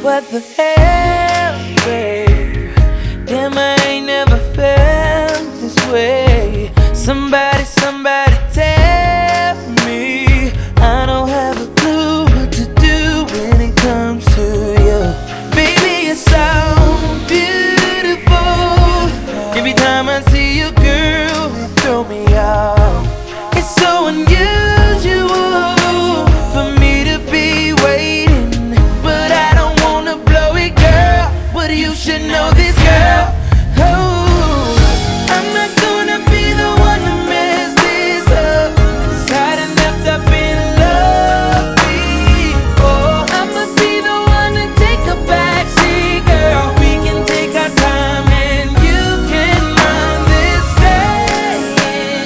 What the hell, babe? Damn, I ain't never felt this way. Somebody tell me. I don't have a clue what to do when it comes to you. Baby, you're so beautiful. Every time I see you, girl, you throw me off. It's so unusual for me to be waiting, but I don't wanna blow it, girl. But you should know this, girl. Oh, I'm not gonna be the one to mess this up, 'cause I done left up in love before. I'ma be the one to take a backseat, girl. We can take our time and you can run this thing.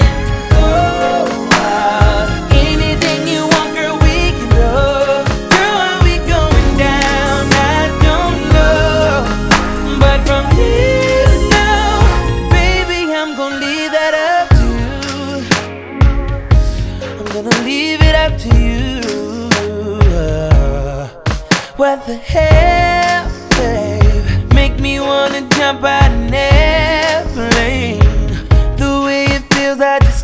Oh, anything you want, girl, we can do. Girl, are we going down? I don't know, but from here to now, baby, I'm gonna leave that up to you. I'm gonna leave it up to you. What the hell, babe? Make me wanna jump out an airplane. The way it feels, I just